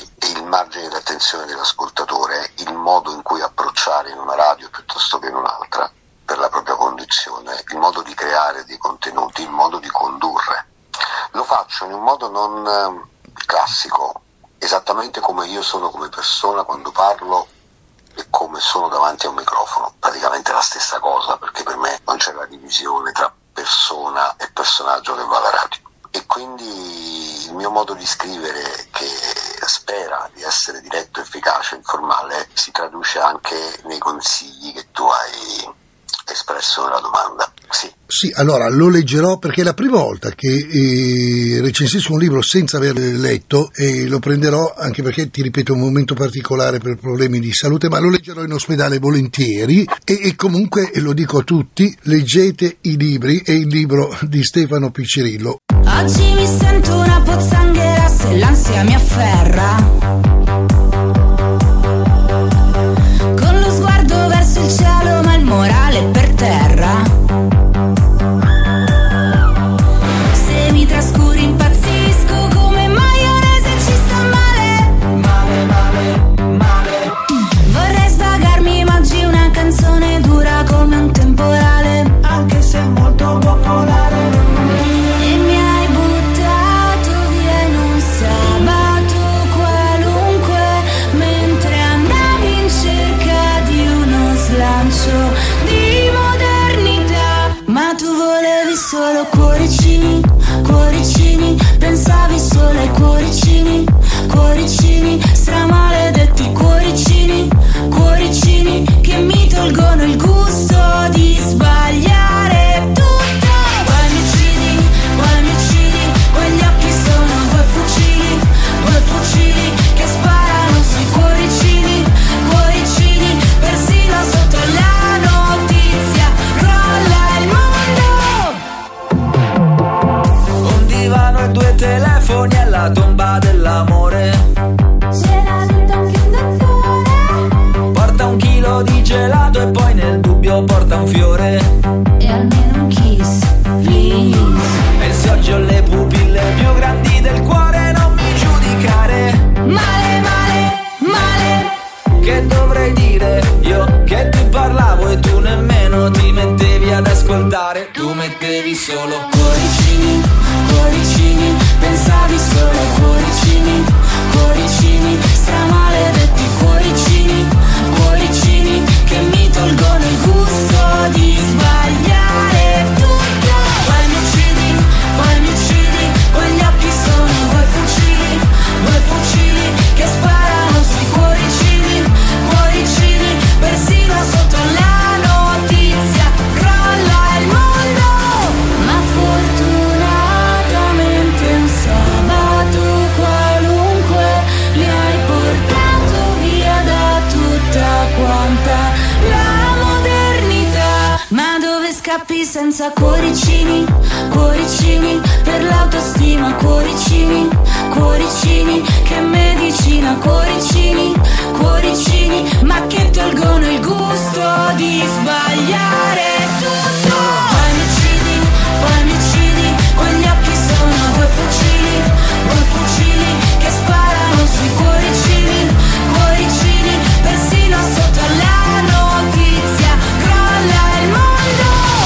margine di attenzione dell'ascoltatore il modo in cui approcciare in una radio piuttosto che in un'altra per la propria condizione, il modo di creare dei contenuti, il modo di condurre. Lo faccio in un modo non eh, classico, esattamente come io sono come persona quando parlo e come sono davanti a un microfono, praticamente la stessa cosa, perché per me non c'è la divisione tra persona e personaggio che va alla radio. E quindi il mio modo di scrivere, che spera di essere diretto, efficace, informale, si traduce anche nei consigli che tu hai espresso nella domanda. Sì. Sì, allora lo leggerò perché è la prima volta che eh, recensisco un libro senza averlo letto, e lo prenderò anche perché, ti ripeto, è un momento particolare per problemi di salute, ma lo leggerò in ospedale volentieri e, e comunque, e lo dico a tutti, leggete i libri, e il libro di Stefano Piccirillo. Oggi mi sento una pozzanghera se l'ansia mi afferra, con lo sguardo verso il cielo ma il morale per terra. Se mi trascuri impazzisco come maionese, ci sta male, male, male, male. Vorrei svagarmi ma oggi una canzone dura come un temporale, anche se molto popolare. E mi hai buttato via in un sabato qualunque, mentre andavi in cerca di uno slancio di modernità. Ma tu volevi solo cuoricini, cuoricini, pensavi solo ai cuoricini, cuoricini, stramaledetti cuoricini, cuoricini, che mi tolgono il gusto di sbagliare tutto. Poi mi uccidi, poi mi uccidi, quegli occhi sono due fucili, due fucili che sparano sui cuoricini, cuoricini, persino sotto la notizia crolla il mondo. Un divano e due telefoni alla tomba dell'amore. C'era dentro anche un dottore. Porta un chilo di gelato e poi nel dubbio porta un fiore. E almeno un kiss, please. E se oggi ho le pupille più grandi del cuore, non mi giudicare. Male, male, male. Che dovrei dire io che ti parlavo e tu nemmeno ti mettevi ad ascoltare. Tu mettevi solo cuoricini, cuoricini, pensavi solo ai cuoricini, cuoricini, stramaledetti cuoricini, cuoricini, che mi tolgono il gusto di sbagliare tutto. Poi mi uccidi, poi mi uccidi, quegli occhi sono due fucili, due fucili che sparano sui cuoricini, cuoricini, persino sotto la notizia crolla il mondo. Ma fortunatamente un sabato qualunque mi hai portato via da tutta quanta la modernità. Ma dove scappi senza cuoricini, cuoricini, per l'autostima cuoricini, cuoricini, che medicina cuoricini, cuoricini, ma che tolgono il gusto di sbagliare tutto. Poi mi uccidi, poi mi uccidi, quegli occhi sono due fucili, due fucili che sparano sui cuoricini, cuoricini, persino sotto la notizia crolla il mondo.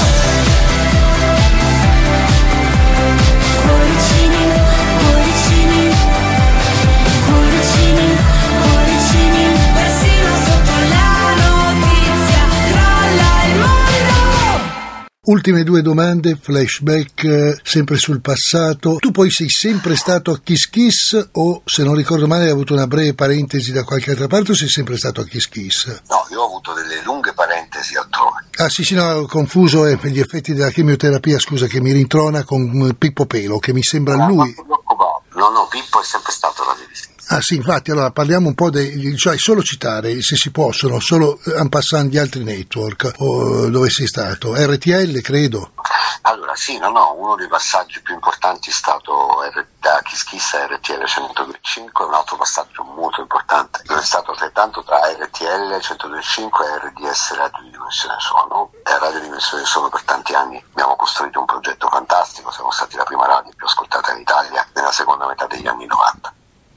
Cuoricini, cuoricini, cuoricini, cuoricini, persino sotto la notizia crolla il mondo. Ultime due domande, flashback, eh, sempre sul passato. Tu poi sei sempre stato a Kiss Kiss, o, se non ricordo male, hai avuto una breve parentesi da qualche altra parte, o sei sempre stato a Kiss Kiss? No, io ho avuto delle lunghe parentesi altrove. Ah sì sì, no, ho confuso eh, per gli effetti della chemioterapia, scusa, che mi rintrona con eh, Pippo Pelo, che mi sembra No, lui. no, no, Pippo è sempre stato radioista. Ah sì, infatti, allora parliamo un po' dei, cioè solo citare, se si possono, solo en passant di altri network, o dove sei stato, R T L credo. Allora sì, no, no, uno dei passaggi più importanti è stato R- da Kiss Kiss a R T L centodue e cinque, un altro passaggio molto importante è stato altrettanto tra R T L centodue e cinque e R D S Radio di Dimensione Suono. E a Radio Dimensione Suono per tanti anni abbiamo costruito un progetto fantastico, siamo stati la prima radio più ascoltata in Italia nella seconda metà degli anni novanta.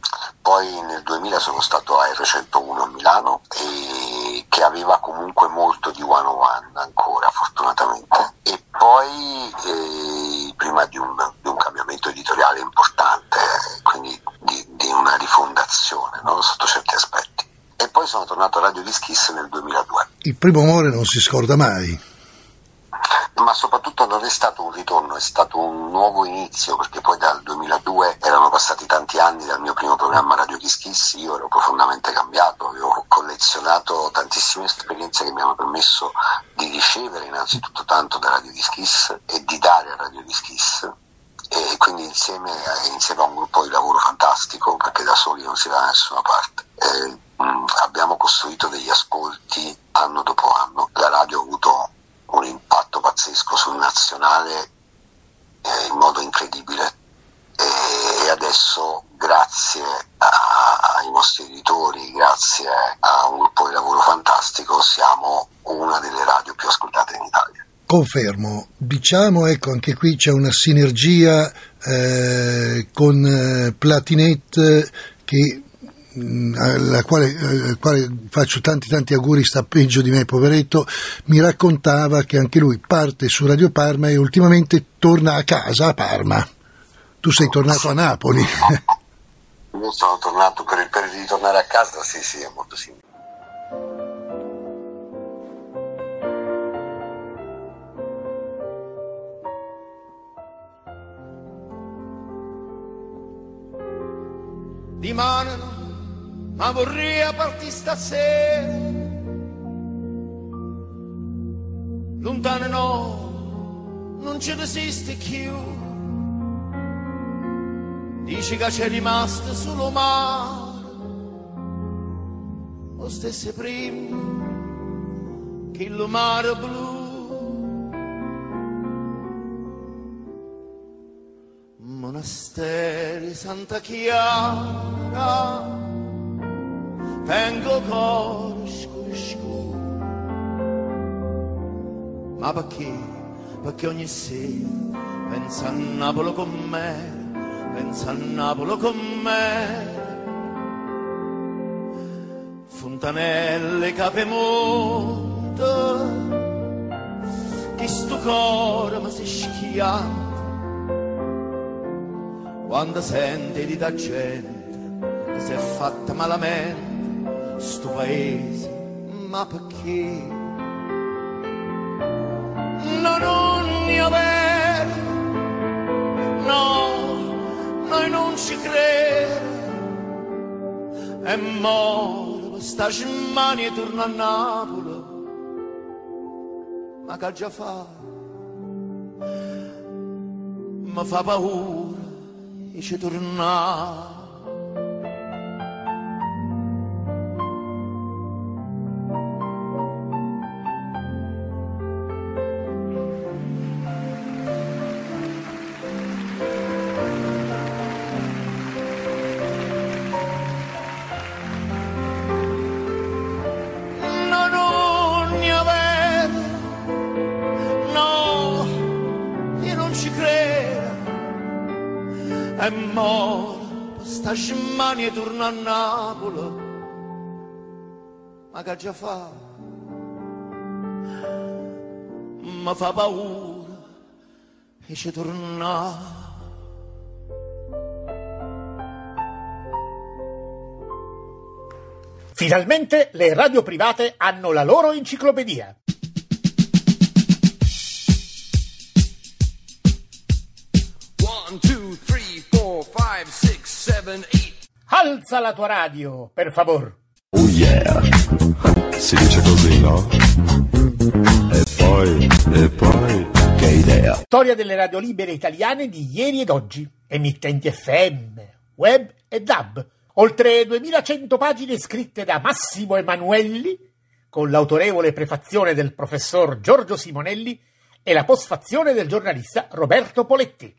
poi nel duemila sono stato a erre centouno a Milano, e che aveva comunque molto di centouno ancora, fortunatamente. E poi eh, prima di un, di un cambiamento editoriale importante, quindi di, di una rifondazione, no? Sotto certi aspetti. E poi sono tornato a Radio Kiss Kiss nel duemiladue. Il primo amore non si scorda mai. Ma soprattutto non è stato un ritorno, è stato un nuovo inizio, perché poi dal duemiladue erano passati tanti anni dal mio primo programma Radio Kiss Kiss, io ero profondamente cambiato, avevo collezionato tantissime esperienze che mi hanno permesso di ricevere innanzitutto tanto da Radio Kiss Kiss e di dare a Radio Kiss Kiss, e quindi insieme, insieme a un gruppo di lavoro fantastico, perché da soli non si va da nessuna parte. Eh, mh, abbiamo costruito degli ascolti anno dopo anno, la radio ha avuto un impatto pazzesco sul nazionale eh, in modo incredibile, e, e adesso grazie a, ai nostri editori, grazie a un gruppo di lavoro fantastico, siamo una delle radio più ascoltate in Italia. Confermo, diciamo, ecco, anche qui c'è una sinergia eh, con eh, Platinet, che alla quale, al quale faccio tanti tanti auguri, sta peggio di me, poveretto. Mi raccontava che anche lui parte su Radio Parma e ultimamente torna a casa a Parma. Tu sei tornato a Napoli. Io sono tornato per il periodo di tornare a casa, sì sì, è molto simile. Di mano ma vorrei partire stasera, lontano no, non ci resiste più. Dici che c'è rimasto solo mare, lo stesso prima che il mare blu. Monasteri Santa Chiara, tengo cuore scuro scuro, ma perché? Perché ogni sera pensa a Napoli con me, pensa a Napoli con me. Fontanelle Capemonte, che sto cuore mi si schianta quando sente di da gente che si è fatta malamente sto paese. Ma perché? No, non ne avere, no, noi non ci crediamo. È morto per sta cimani e torna a Napoli, ma che già fa? Mi fa paura e ci torna. È morto, sta cimani e torna a Napoli, ma che già fa? Mi fa paura e ci torna. Finalmente le radio private hanno la loro enciclopedia. One, two, three, four, five, six, seven, eight. Alza la tua radio, per favor. Oh yeah, si dice così, no? E poi, e poi, che idea. Storia delle radio libere italiane di ieri ed oggi, emittenti F M, web e D A B. Oltre duemilacento pagine scritte da Massimo Emanuelli, con l'autorevole prefazione del professor Giorgio Simonelli e la postfazione del giornalista Roberto Poletti.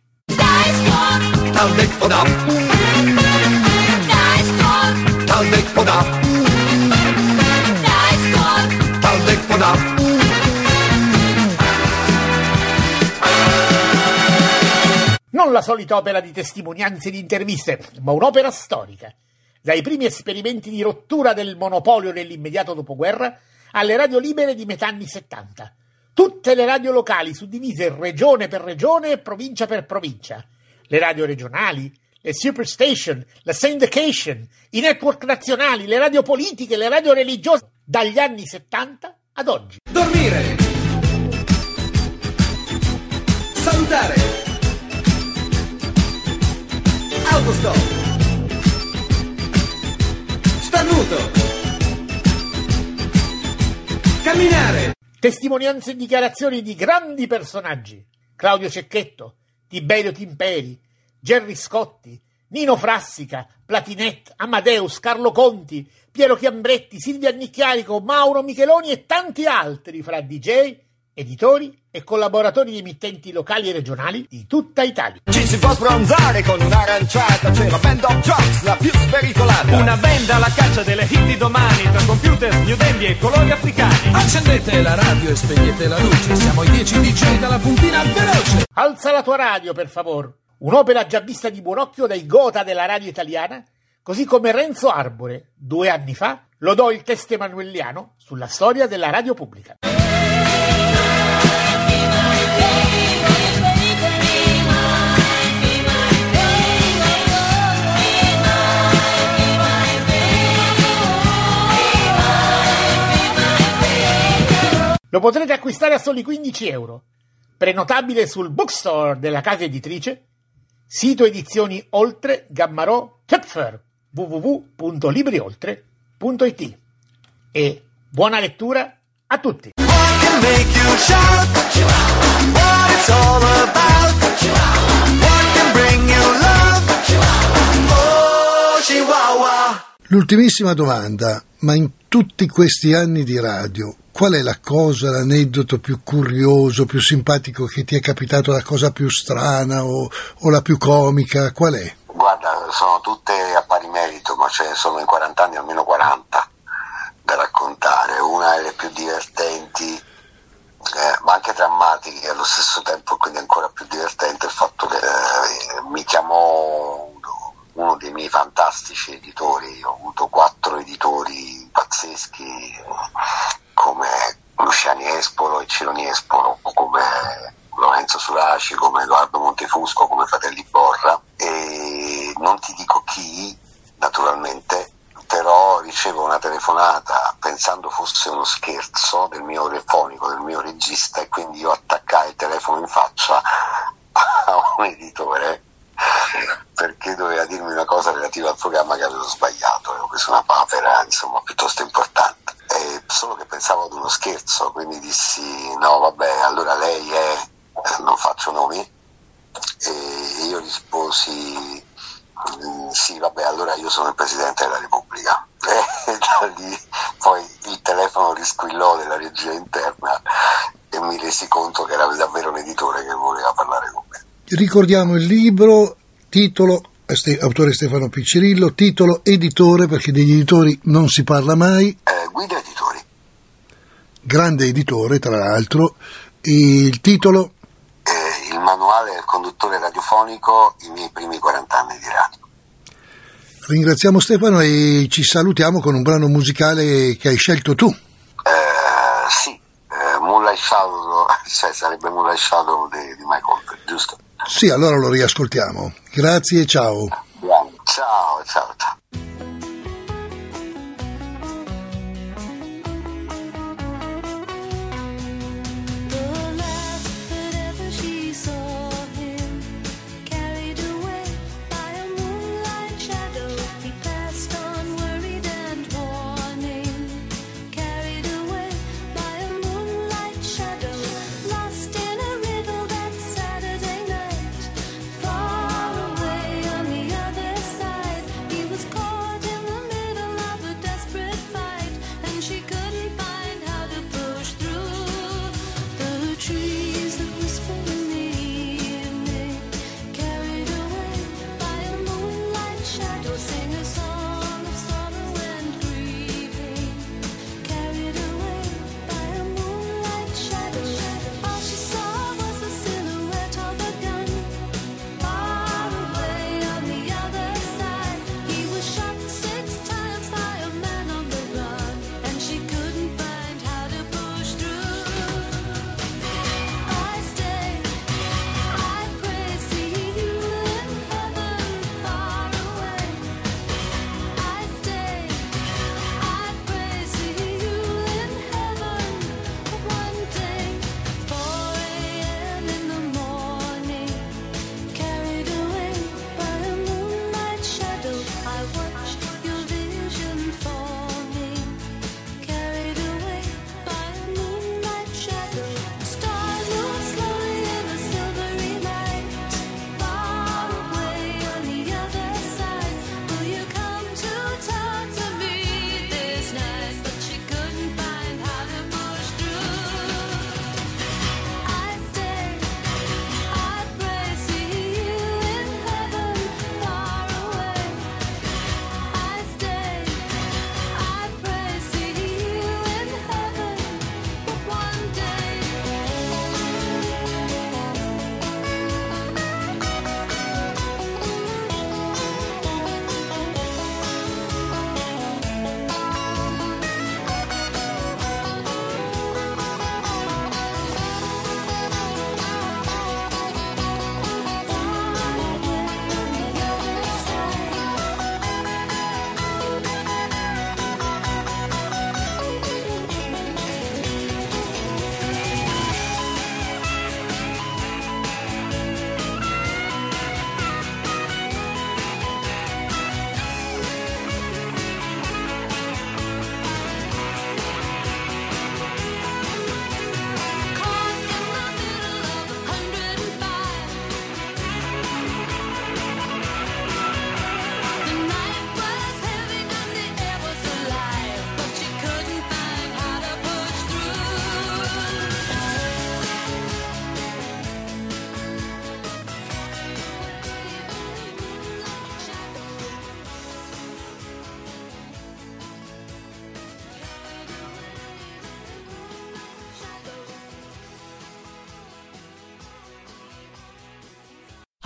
Non la solita opera di testimonianze e di interviste, ma un'opera storica. dai primi esperimenti di rottura del monopolio nell'immediato dopoguerra alle radio libere di metà anni settanta. Tutte le radio locali suddivise regione per regione e provincia per provincia. Le radio regionali, le superstation, la syndication, i network nazionali, le radio politiche, le radio religiose, dagli anni settanta ad oggi. Dormire, salutare, autostop, starnuto, camminare. Testimonianze e dichiarazioni di grandi personaggi: Claudio Cecchetto, Tiberio Timperi, Gerry Scotti, Nino Frassica, Platinette, Amadeus, Carlo Conti, Piero Chiambretti, Silvia Annicchiarico, Mauro Micheloni e tanti altri fra D J, editori e collaboratori di emittenti locali e regionali di tutta Italia. Ci si può sbronzare con un'aranciata, c'è la Band of Drugs, la più spericolata. Una band alla caccia delle hit di domani, tra computer, new dandy e colori africani. Accendete la radio e spegnete la luce, siamo i dieci D J dalla puntina veloce. Alza la tua radio, per favor. Un'opera già vista di buon occhio dai gotha della radio italiana, così come Renzo Arbore, due anni fa, lodò il test emanuelliano sulla storia della radio pubblica. Lo potrete acquistare a soli quindici euro, prenotabile sul bookstore della casa editrice, sito edizioni Oltre Gammarò Töpfer, w w w punto librioltre punto i t. E buona lettura a tutti! L'ultimissima domanda, ma in tutti questi anni di radio, qual è la cosa, l'aneddoto più curioso, più simpatico che ti è capitato, la cosa più strana o, o la più comica, qual è? Guarda, sono tutte a pari merito, ma ce ne sono in quaranta anni almeno quaranta da raccontare. Una delle più divertenti, eh, ma anche drammatiche allo stesso tempo, quindi ancora più divertente, il fatto che eh, mi chiamò uno dei miei fantastici editori. Ho avuto quattro editori pazzeschi come Luciani Espolo e Cironi Espolo, come Lorenzo Suraci, come Edoardo Montefusco, come Fratelli Borra, e non ti dico chi, naturalmente, però ricevo una telefonata pensando fosse uno scherzo del mio telefonico, del mio regista, e quindi io attaccai il telefono in faccia a un editore perché doveva dirmi una cosa relativa al programma che avevo sbagliato. Avevo preso una papera, insomma, piuttosto importante, e solo che pensavo ad uno scherzo, quindi dissi no vabbè, allora lei è, non faccio nomi, e io risposi sì vabbè, allora io sono il Presidente della Repubblica. E da lì poi il telefono risquillò della regia interna e mi resi conto che era davvero un editore che voleva parlare con me. Ricordiamo il libro, titolo, autore Stefano Piccirillo, titolo, editore, perché degli editori non si parla mai. Eh, Guida Editori. Grande editore, tra l'altro. E il titolo? Eh, il manuale del conduttore radiofonico, i miei primi quaranta anni di radio. Ringraziamo Stefano e ci salutiamo con un brano musicale che hai scelto tu. Eh, sì, eh, Moonlight Shadow, cioè sarebbe Moonlight Shadow di, di Mike Oldfield, giusto? Sì, allora lo riascoltiamo. Grazie e ciao. Ciao, ciao, ciao. He was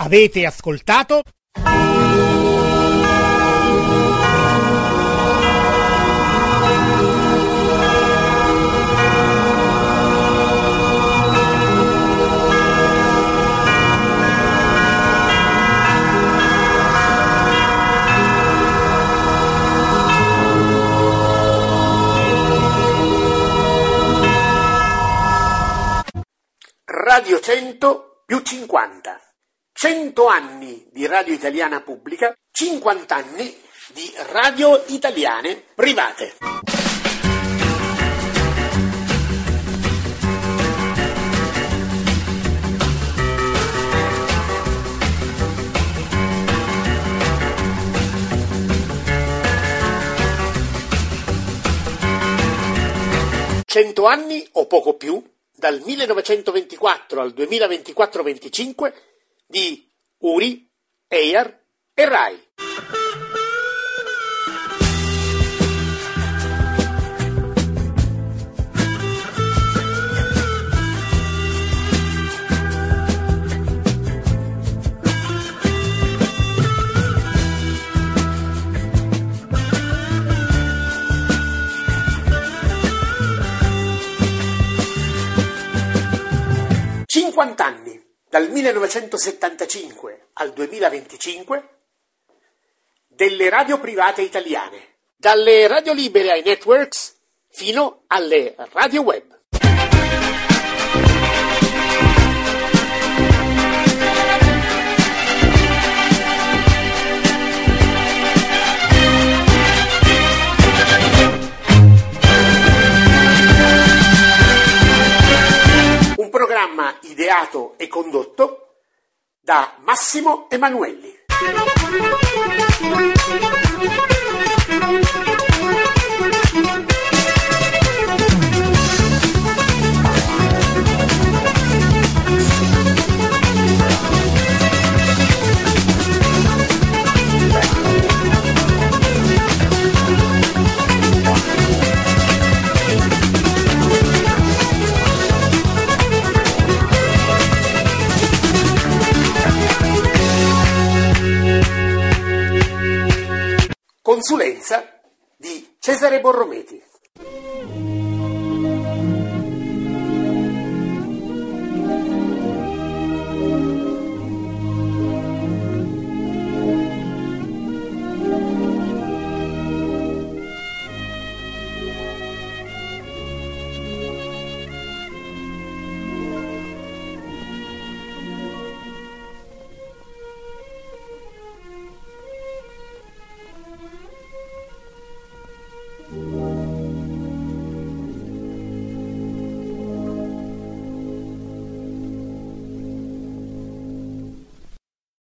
Avete ascoltato Radio cento più cinquanta. cento anni di radio italiana pubblica, cinquanta anni di radio italiane private. cento anni o poco più dal millenovecentoventiquattro al duemilaventiquattro venticinque di U R I, E I A R e RAI. cinquanta anni, dal millenovecentosettantacinque al duemilaventicinque, delle radio private italiane, dalle radio libere ai networks fino alle radio web. Un programma ideato e condotto da Massimo Emanuelli. Consulenza di Cesare Borrometi.